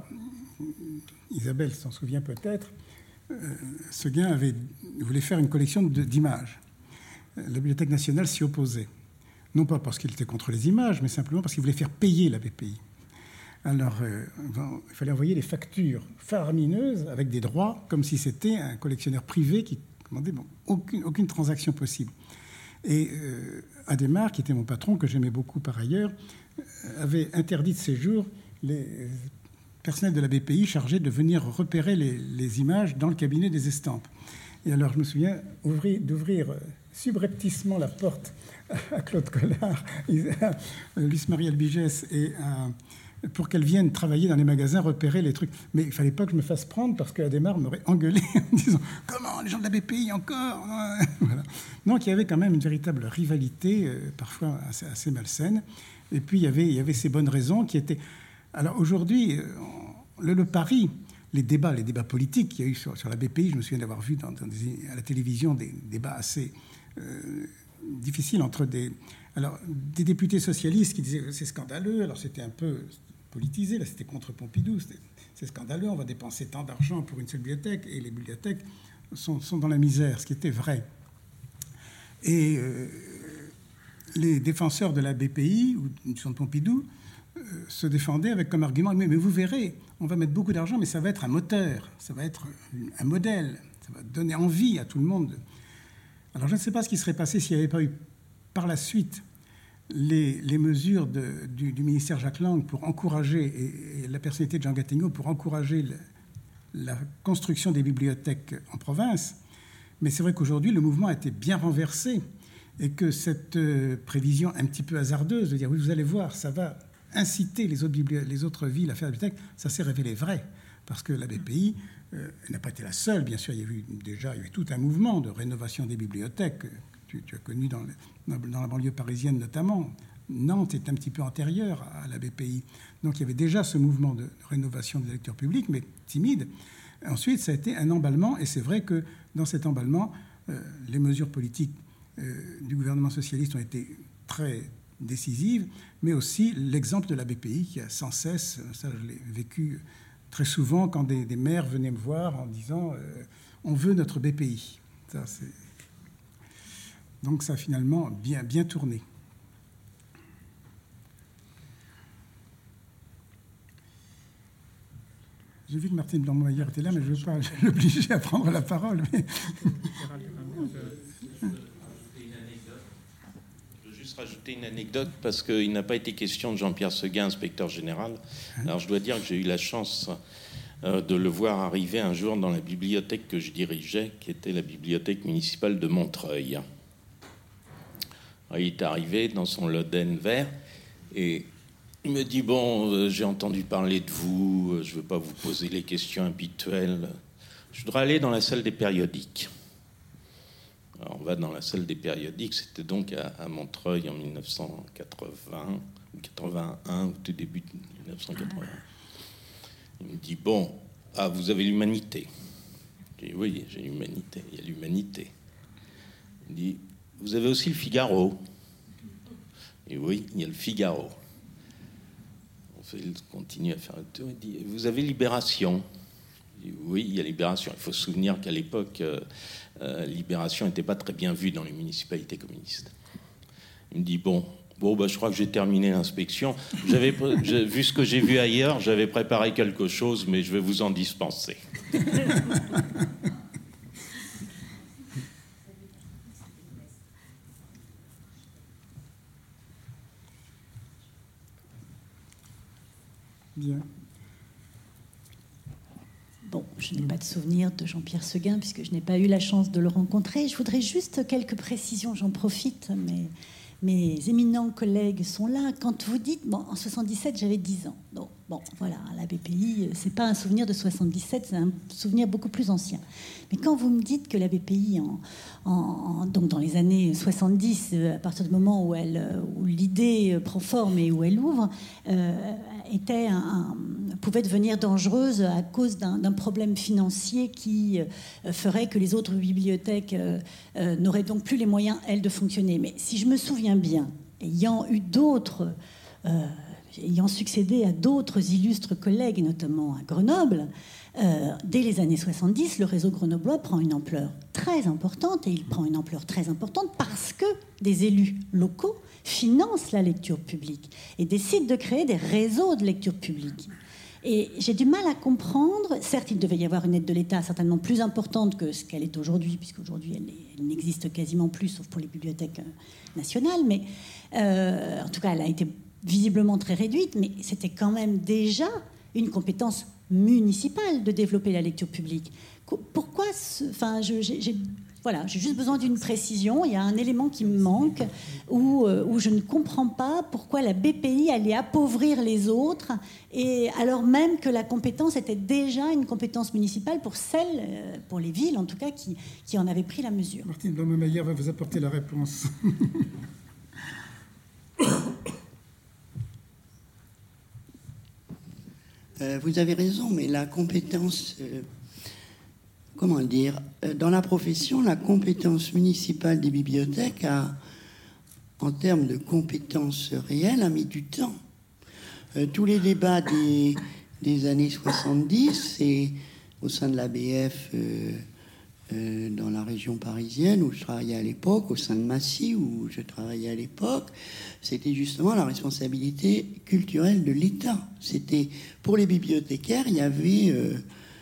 Isabelle s'en souvient peut-être, euh, Seguin avait, voulait faire une collection de, d'images. La Bibliothèque nationale s'y opposait. Non pas parce qu'il était contre les images, mais simplement parce qu'il voulait faire payer la B P I. Alors, euh, il fallait envoyer des factures faramineuses avec des droits, comme si c'était un collectionneur privé qui commandait bon, aucune, aucune transaction possible. Et euh, Adhémar, qui était mon patron, que j'aimais beaucoup par ailleurs, avait interdit de séjour les personnel de la B P I chargé de venir repérer les, les images dans le cabinet des estampes. Et alors, je me souviens ouvrir, d'ouvrir subrepticement la porte à Claude Collard, à Luce-Marie Albigès, et à, pour qu'elle vienne travailler dans les magasins, repérer les trucs. Mais il ne fallait pas que je me fasse prendre parce qu'Adhémar m'aurait engueulé en disant « Comment, les gens de la B P I encore ?» Voilà. Donc, il y avait quand même une véritable rivalité, euh, parfois assez, assez malsaine. Et puis, il y avait, il y avait ces bonnes raisons qui étaient... Alors aujourd'hui, le, le pari, les débats, les débats politiques qu'il y a eu sur, sur la B P I, je me souviens d'avoir vu dans, dans des, à la télévision des débats assez euh, difficiles entre des, alors, des députés socialistes qui disaient c'est scandaleux, alors c'était un peu politisé, là c'était contre Pompidou, c'était, c'est scandaleux, on va dépenser tant d'argent pour une seule bibliothèque, et les bibliothèques sont, sont dans la misère, ce qui était vrai. Et euh, les défenseurs de la B P I ou du Centre Pompidou se défendaient avec comme argument mais, mais vous verrez, on va mettre beaucoup d'argent, mais ça va être un moteur, ça va être un modèle, ça va donner envie à tout le monde. Alors je ne sais pas ce qui serait passé s'il n'y avait pas eu par la suite les, les mesures de, du, du ministère Jacques Lang pour encourager, et, et la personnalité de Jean Gattegno pour encourager le, la construction des bibliothèques en province. Mais c'est vrai qu'aujourd'hui, le mouvement a été bien renversé. et que cette prévision un petit peu hasardeuse, de dire oui, vous allez voir, ça va inciter les autres, les autres villes à faire des bibliothèques, ça s'est révélé vrai, parce que la B P I euh, n'a pas été la seule, bien sûr, il y a eu déjà il y a eu tout un mouvement de rénovation des bibliothèques, que tu, tu as connu dans, le, dans la banlieue parisienne notamment. Nantes est un petit peu antérieure à la B P I, donc il y avait déjà ce mouvement de rénovation des lectures publiques, mais timide. Ensuite, ça a été un emballement, et c'est vrai que dans cet emballement, euh, les mesures politiques euh, du gouvernement socialiste ont été très décisive, mais aussi l'exemple de la B P I qui a sans cesse, ça je l'ai vécu très souvent quand des, des maires venaient me voir en disant euh, on veut notre B P I. Ça, c'est... Donc ça a finalement bien, bien tourné. J'ai vu que Martine Blanc-Mayer était là, mais je ne veux pas l'obliger à prendre la parole. Mais... rajouter une anecdote parce qu'il n'a pas été question de Jean-Pierre Seguin, inspecteur général. Alors je dois dire que j'ai eu la chance euh, de le voir arriver un jour dans la bibliothèque que je dirigeais, qui était la bibliothèque municipale de Montreuil. Alors, il est arrivé dans son Loden vert et il me dit « Bon, euh, j'ai entendu parler de vous, je ne veux pas vous poser les questions habituelles. Je voudrais aller dans la salle des périodiques. » Alors on va dans la salle des périodiques, c'était donc à, à Montreuil en mille neuf cent quatre-vingts ou quatre-vingt-un, au tout début de mille neuf cent quatre-vingts. Il me dit, bon, ah, vous avez l'humanité. Je dis, oui, j'ai l'humanité, il y a l'humanité. Il me dit, vous avez aussi le Figaro. Et oui, il y a le Figaro. On fait, continue à faire le tour, il dit, vous avez Libération. Je dis, oui, il y a Libération. Il faut se souvenir qu'à l'époque... Euh, Euh, Libération n'était pas très bien vue dans les municipalités communistes. Il me dit, bon, bon bah, je crois que j'ai terminé l'inspection. J'avais, vu ce que j'ai vu ailleurs, j'avais préparé quelque chose, mais je vais vous en dispenser. Bien. Bon, je n'ai pas de souvenir de Jean-Pierre Seguin puisque je n'ai pas eu la chance de le rencontrer. Je voudrais juste quelques précisions, j'en profite, mais mes éminents collègues sont là. Quand vous dites, bon, en soixante-dix-sept, j'avais dix ans. Donc, bon, voilà, la B P I, c'est pas un souvenir de soixante-dix-sept, c'est un souvenir beaucoup plus ancien. Mais quand vous me dites que la B P I, en, en, donc dans les années soixante-dix, à partir du moment où, elle, où l'idée prend forme et où elle ouvre, euh, était un, un, pouvait devenir dangereuse à cause d'un, d'un problème financier qui euh, ferait que les autres bibliothèques euh, euh, n'auraient donc plus les moyens, elles, de fonctionner. Mais si je me souviens bien, ayant eu d'autres... Euh, ayant succédé à d'autres illustres collègues, notamment à Grenoble, euh, dès les années soixante-dix, le réseau grenoblois prend une ampleur très importante, et il prend une ampleur très importante parce que des élus locaux financent la lecture publique et décident de créer des réseaux de lecture publique. Et j'ai du mal à comprendre, certes il devait y avoir une aide de l'État certainement plus importante que ce qu'elle est aujourd'hui, puisqu'aujourd'hui elle, elle n'existe quasiment plus, sauf pour les bibliothèques nationales, mais euh, en tout cas elle a été visiblement très réduite, mais c'était quand même déjà une compétence municipale de développer la lecture publique. Pourquoi ce, enfin, je, j'ai, j'ai, voilà, j'ai juste besoin d'une précision. Il y a un élément qui me manque où, euh, où je ne comprends pas pourquoi la B P I allait appauvrir les autres, et alors même que la compétence était déjà une compétence municipale pour celles, euh, pour les villes en tout cas, qui, qui en avaient pris la mesure. Martine Blanc-Mayer va vous apporter la réponse. Euh, vous avez raison, mais la compétence, euh, comment dire, euh, dans la profession, la compétence municipale des bibliothèques a, en termes de compétences réelles, a mis du temps. Euh, tous les débats des, des années soixante-dix et au sein de l'A B F euh, euh, dans la région parisienne où je travaillais à l'époque, au sein de Massy où je travaillais à l'époque, c'était justement la responsabilité culturelle de l'État. C'était pour les bibliothécaires, il y avait euh,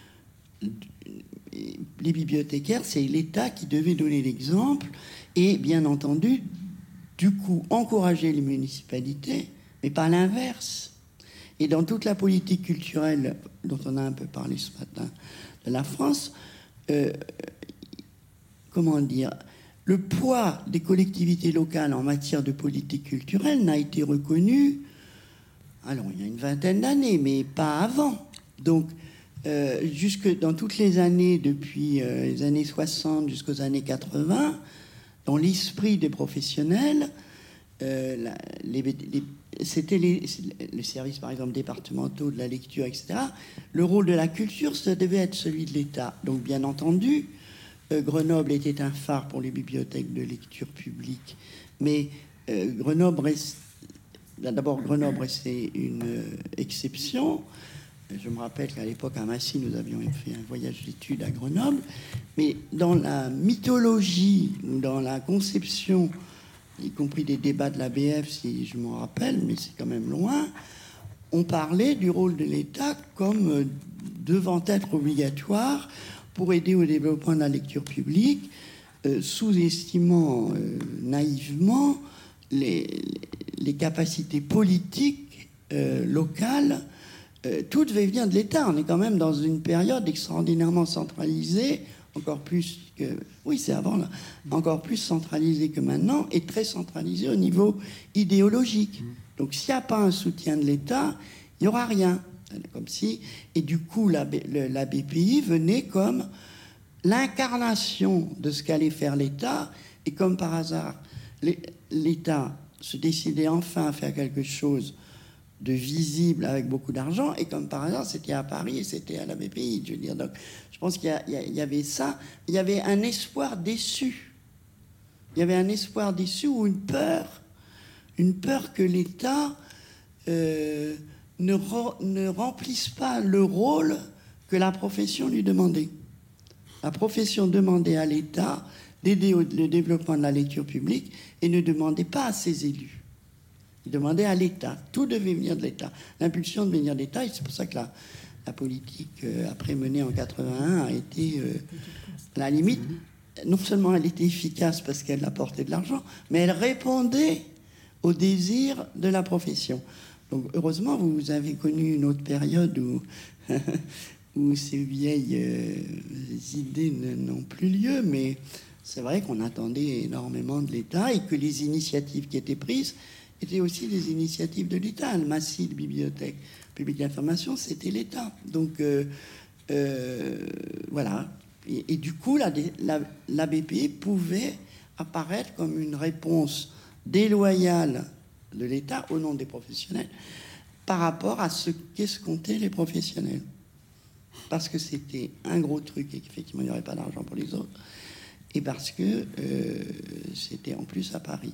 les bibliothécaires, c'est l'État qui devait donner l'exemple et bien entendu, du coup, encourager les municipalités, mais pas l'inverse. Et dans toute la politique culturelle dont on a un peu parlé ce matin de la France, euh, comment dire, le poids des collectivités locales en matière de politique culturelle n'a été reconnu, alors il y a une vingtaine d'années, mais pas avant. Donc, euh, jusque dans toutes les années, depuis euh, les années soixante jusqu'aux années quatre-vingts, dans l'esprit des professionnels, euh, la, les, les, c'était les, les services, par exemple, départementaux de la lecture, et cetera. Le rôle de la culture, ça devait être celui de l'État. Donc, bien entendu, euh, Grenoble était un phare pour les bibliothèques de lecture publique. Mais euh, Grenoble reste... D'abord, Grenoble restait une euh, exception. Je me rappelle qu'à l'époque, à Massy, nous avions fait un voyage d'études à Grenoble. Mais dans la mythologie, dans la conception, y compris des débats de l'A B F, si je m'en rappelle, mais c'est quand même loin, on parlait du rôle de l'État comme devant être obligatoire pour aider au développement de la lecture publique, euh, sous-estimant euh, naïvement les, les capacités politiques euh, locales. Euh, tout devait venir de l'État. On est quand même dans une période extraordinairement centralisée, encore plus que... Oui, c'est avant, là. Encore plus centralisée que maintenant, et très centralisée au niveau idéologique. Donc, s'il n'y a pas un soutien de l'État, il n'y aura rien. Comme si... Et du coup, la, la B P I venait comme l'incarnation de ce qu'allait faire l'État, et comme par hasard, l'État se décidait enfin à faire quelque chose de visible avec beaucoup d'argent, et comme par hasard, c'était à Paris et c'était à la B P I. Je veux dire, donc, je pense qu'il y, y, y avait ça. Il y avait un espoir déçu. Il y avait un espoir déçu ou une peur, une peur que l'État euh, ne, re, ne remplisse pas le rôle que la profession lui demandait. La profession demandait à l'État d'aider au le développement de la lecture publique et ne demandait pas à ses élus. Il demandait à l'État. Tout devait venir de l'État. L'impulsion devait venir de l'État, et c'est pour ça que la, la politique, euh, après menée en quatre-vingt-un, a été, euh, à la limite, non seulement elle était efficace parce qu'elle apportait de l'argent, mais elle répondait au désir de la profession. Donc, heureusement, vous avez connu une autre période où, où ces vieilles euh, idées n'ont plus lieu, mais c'est vrai qu'on attendait énormément de l'État et que les initiatives qui étaient prises étaient aussi des initiatives de l'État. Le Massy de bibliothèque publique d'information, c'était l'État. Donc, euh, euh, voilà. Et, et du coup, la, la, la B P I pouvait apparaître comme une réponse déloyale de l'État au nom des professionnels par rapport à ce qu'escomptaient les professionnels. Parce que c'était un gros truc et qu'effectivement, il n'y aurait pas d'argent pour les autres. Et parce que euh, c'était en plus à Paris.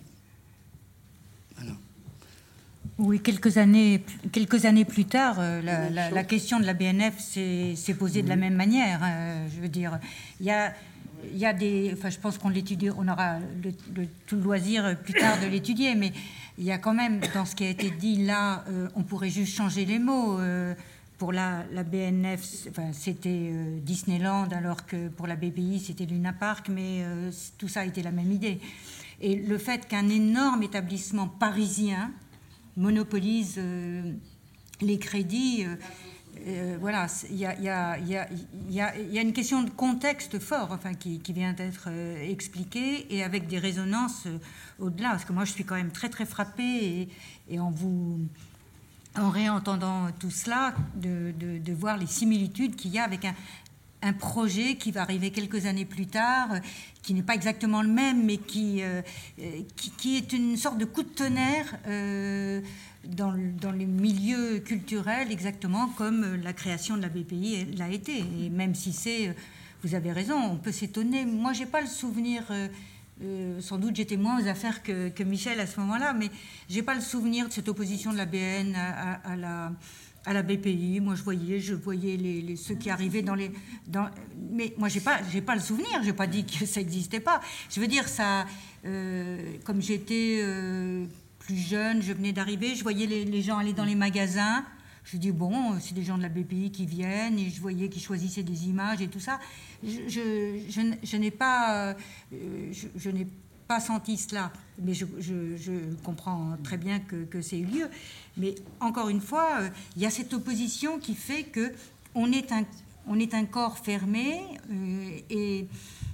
Voilà. Oui, quelques années, quelques années plus tard, euh, la, la, la question de la B N F s'est, s'est posée oui. de la même manière. Euh, je veux dire, il y a, il y a des... Enfin, je pense qu'on l'étudie, on aura le, le, tout le loisir plus tard de l'étudier, mais il y a quand même, dans ce qui a été dit là, euh, on pourrait juste changer les mots. Euh, pour la, la B N F, enfin, c'était euh, Disneyland, alors que pour la B P I, c'était Luna Park, mais euh, tout ça a été la même idée. Et le fait qu'un énorme établissement parisien monopolise euh, les crédits, euh, euh, voilà, il y a, y, a, y, a, y, a, y a une question de contexte fort, enfin, qui, qui vient d'être euh, expliquée, et avec des résonances euh, au-delà, parce que moi je suis quand même très très frappée, et, et en vous... en réentendant tout cela, de, de, de voir les similitudes qu'il y a avec un, un projet qui va arriver quelques années plus tard, euh, qui n'est pas exactement le même, mais qui, euh, qui, qui est une sorte de coup de tonnerre euh, dans, dans les milieux culturels, exactement comme la création de la B P I l'a été. Et même si c'est... Vous avez raison, on peut s'étonner. Moi, je n'ai pas le souvenir... Euh, Euh, sans doute j'étais moins aux affaires que, que Michel à ce moment-là, mais je n'ai pas le souvenir de cette opposition de la B N à, à, à, la, à la B P I. Moi, je voyais, je voyais les, les, ceux qui arrivaient dans les... Dans, mais moi, je n'ai pas, j'ai pas le souvenir, je n'ai pas dit que ça n'existait pas. Je veux dire, ça, euh, comme j'étais euh, plus jeune, je venais d'arriver, je voyais les, les gens aller dans les magasins. Je dis, bon, c'est des gens de la B P I qui viennent, et je voyais qu'ils choisissaient des images et tout ça. Je, je, je, je n'ai pas, je, je n'ai pas senti cela, mais je, je, je comprends très bien que, que c'est eu lieu. Mais encore une fois, il y a cette opposition qui fait qu'on est un, on est un corps fermé, euh, et,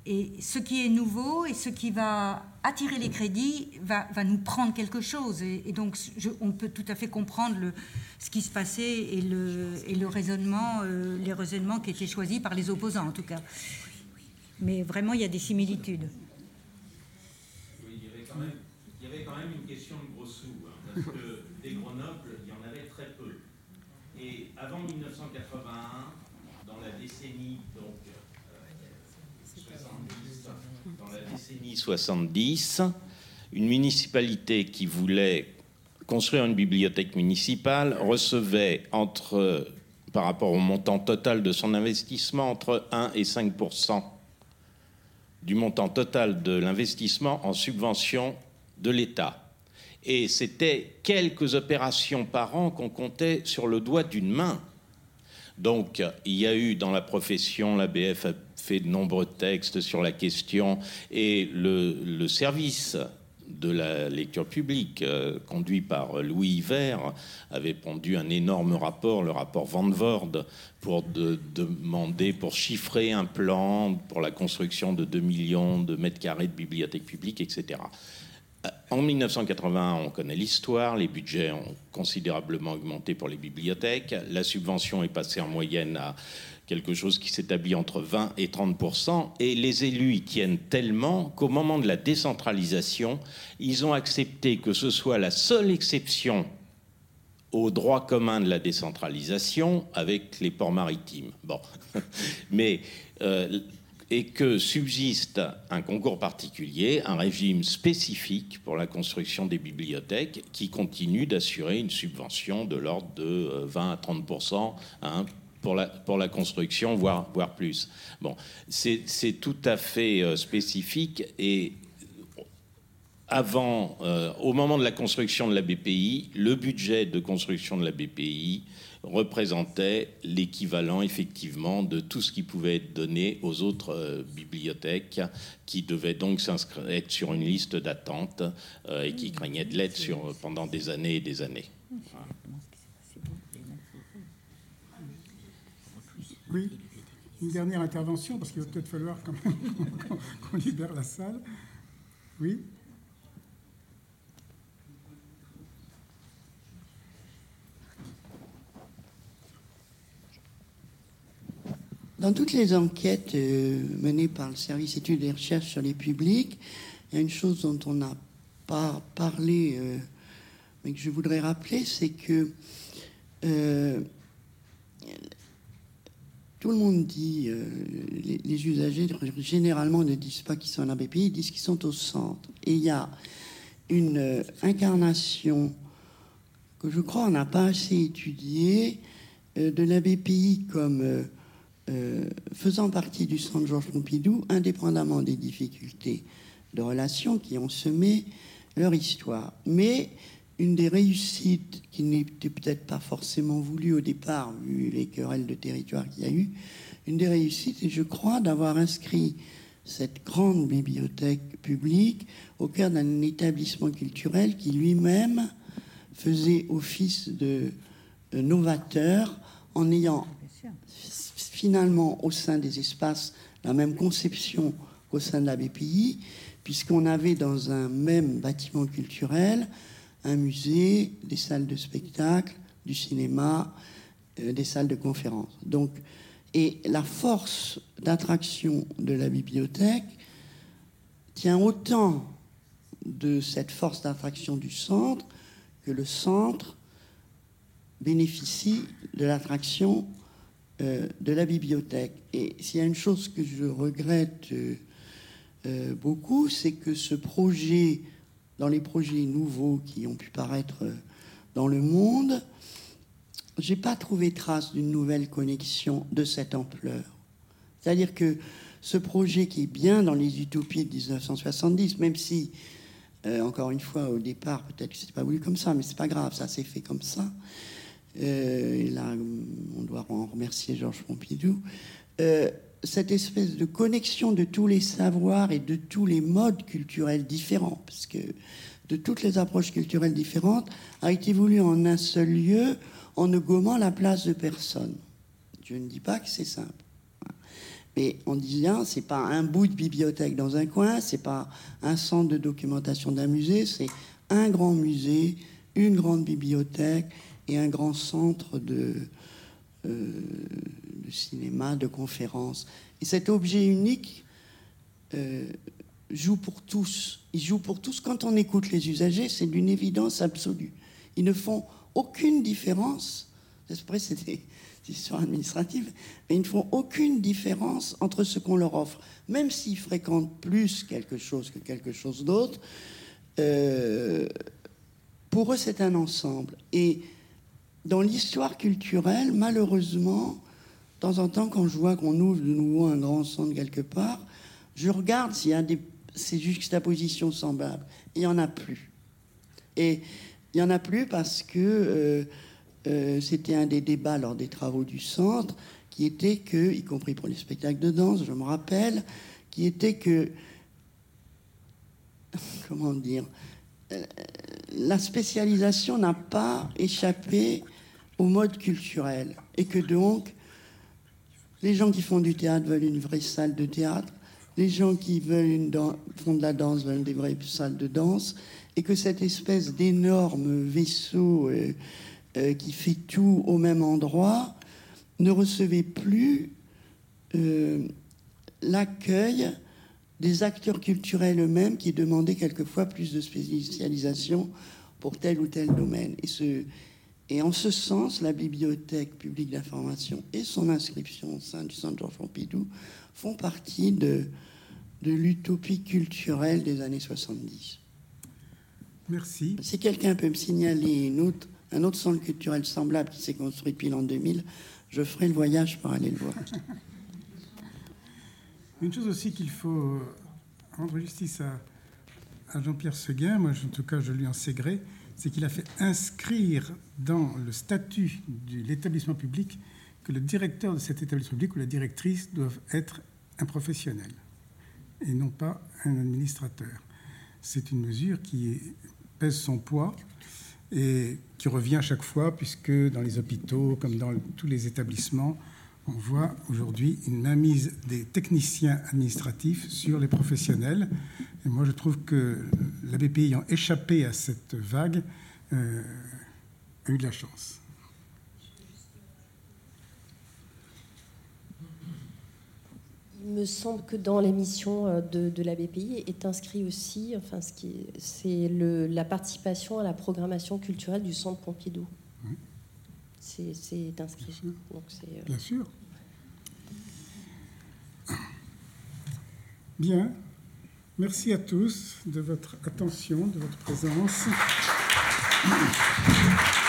et ce qui est nouveau et ce qui va attirer les crédits va, va nous prendre quelque chose. Et, et donc, je, on peut tout à fait comprendre le, ce qui se passait et le, et le raisonnement, euh, les raisonnements qui étaient choisis par les opposants, en tout cas. Mais vraiment, il y a des similitudes. Oui, il y avait quand même, il y avait quand même une question de gros sous, hein, parce que des gros nobles, il y en avait très peu. Et avant mille neuf cent quatre-vingt-un, dans la décennie, donc, dans la décennie soixante-dix, une municipalité qui voulait construire une bibliothèque municipale recevait, entre, par rapport au montant total de son investissement, entre un et cinq pour cent du montant total de l'investissement en subvention de l'État. Et c'était quelques opérations par an qu'on comptait sur le doigt d'une main. Donc, il y a eu dans la profession, l'A B F a fait de nombreux textes sur la question, et le, le service de la lecture publique, euh, conduit par Louis Hiver, avait pondu un énorme rapport, le rapport Van Voorde, pour de, demander, pour chiffrer un plan pour la construction de deux millions de mètres carrés de bibliothèques publiques, et cetera. En mille neuf cent quatre-vingt-un, on connaît l'histoire, les budgets ont considérablement augmenté pour les bibliothèques, la subvention est passée en moyenne à quelque chose qui s'établit entre vingt et trente pour cent, et les élus y tiennent tellement qu'au moment de la décentralisation, ils ont accepté que ce soit la seule exception au droit commun de la décentralisation avec les ports maritimes. Bon, mais... Euh, et que subsiste un concours particulier, un régime spécifique pour la construction des bibliothèques qui continue d'assurer une subvention de l'ordre de vingt à trente pour cent hein, pour, la, pour la construction, voire, voire plus. Bon, c'est, c'est tout à fait euh, spécifique et avant, euh, au moment de la construction de la B P I, le budget de construction de la B P I représentait l'équivalent effectivement de tout ce qui pouvait être donné aux autres euh, bibliothèques qui devaient donc s'inscrire, être sur une liste d'attente euh, et qui craignaient de l'être sur, pendant des années et des années. Voilà. Oui, une dernière intervention parce qu'il va peut-être falloir quand même qu'on, qu'on libère la salle. Oui. Dans toutes les enquêtes euh, menées par le service études et recherches sur les publics, il y a une chose dont on n'a pas parlé, euh, mais que je voudrais rappeler, c'est que euh, tout le monde dit, euh, les, les usagers généralement ne disent pas qu'ils sont à la B P I, ils disent qu'ils sont au centre. Et il y a une euh, incarnation que je crois on n'a pas assez étudiée euh, de la B P I comme... Euh, Euh, faisant partie du centre Georges Pompidou, indépendamment des difficultés de relations qui ont semé leur histoire. Mais une des réussites qui n'était peut-être pas forcément voulue au départ, vu les querelles de territoire qu'il y a eu, une des réussites est, je crois, d'avoir inscrit cette grande bibliothèque publique au cœur d'un établissement culturel qui lui-même faisait office de, de novateur en ayant finalement au sein des espaces la même conception qu'au sein de la B P I, puisqu'on avait dans un même bâtiment culturel un musée, des salles de spectacle, du cinéma, euh, des salles de conférences. Donc, et la force d'attraction de la bibliothèque tient autant de cette force d'attraction du centre que le centre bénéficie de l'attraction euh, de la bibliothèque. Et s'il y a une chose que je regrette euh, euh, beaucoup, c'est que ce projet, dans les projets nouveaux qui ont pu paraître dans le monde, j'ai pas trouvé trace d'une nouvelle connexion de cette ampleur. C'est-à-dire que ce projet qui est bien dans les utopies de dix-neuf cent soixante-dix, même si, euh, encore une fois, au départ, peut-être que c'était pas voulu comme ça, mais c'est pas grave, ça s'est fait comme ça. Euh, et là, on doit en remercier Georges Pompidou. Euh, cette espèce de connexion de tous les savoirs et de tous les modes culturels différents, parce que de toutes les approches culturelles différentes, a été voulu en un seul lieu, en ne gommant la place de personne. Je ne dis pas que c'est simple. mais en disant, c'est pas un bout de bibliothèque dans un coin, c'est pas un centre de documentation d'un musée, c'est un grand musée, une grande bibliothèque et un grand centre de, euh, de cinéma, de conférences. Et cet objet unique euh, joue pour tous. Il joue pour tous. Quand on écoute les usagers, c'est d'une évidence absolue. Ils ne font aucune différence. Après, c'est des histoires administratives, mais ils ne font aucune différence entre ce qu'on leur offre. Même s'ils fréquentent plus quelque chose que quelque chose d'autre, euh, pour eux, c'est un ensemble. Et dans l'histoire culturelle, malheureusement, de temps en temps, quand je vois qu'on ouvre de nouveau un grand centre quelque part, je regarde s'il y a des, ces juxtapositions semblables. Il n'y en a plus. Et il n'y en a plus parce que euh, euh, c'était un des débats lors des travaux du centre, qui était que, y compris pour les spectacles de danse, je me rappelle, qui était que, comment dire, euh, la spécialisation n'a pas échappé au mode culturel. Et que donc, les gens qui font du théâtre veulent une vraie salle de théâtre, les gens qui veulent une dan- font de la danse veulent des vraies salles de danse, et que cette espèce d'énorme vaisseau euh, euh, qui fait tout au même endroit ne recevait plus euh, l'accueil des acteurs culturels eux-mêmes qui demandaient quelquefois plus de spécialisation pour tel ou tel domaine. Et, ce, et en ce sens, la Bibliothèque publique d'information et son inscription au sein du Centre Georges Pompidou font partie de, de l'utopie culturelle des années soixante-dix. Merci. Si quelqu'un peut me signaler une autre, un autre centre culturel semblable qui s'est construit depuis l'an deux mille, je ferai le voyage pour aller le voir. Une chose aussi qu'il faut rendre justice à, à Jean-Pierre Seguin, moi en tout cas je lui en sais gré, c'est qu'il a fait inscrire dans le statut de l'établissement public que le directeur de cet établissement public ou la directrice doivent être un professionnel et non pas un administrateur. C'est une mesure qui pèse son poids et qui revient à chaque fois, puisque dans les hôpitaux, comme dans tous les établissements, on voit aujourd'hui une mainmise des techniciens administratifs sur les professionnels. Et moi, je trouve que la B P I, ayant échappé à cette vague, euh, a eu de la chance. Il me semble que dans les missions de, de la B P I est inscrit aussi, enfin, ce qui c'est le, la participation à la programmation culturelle du Centre Pompidou. Oui. C'est, c'est inscrit. Bien sûr. Donc c'est, euh... Bien sûr. Bien. Merci à tous de votre attention, de votre présence.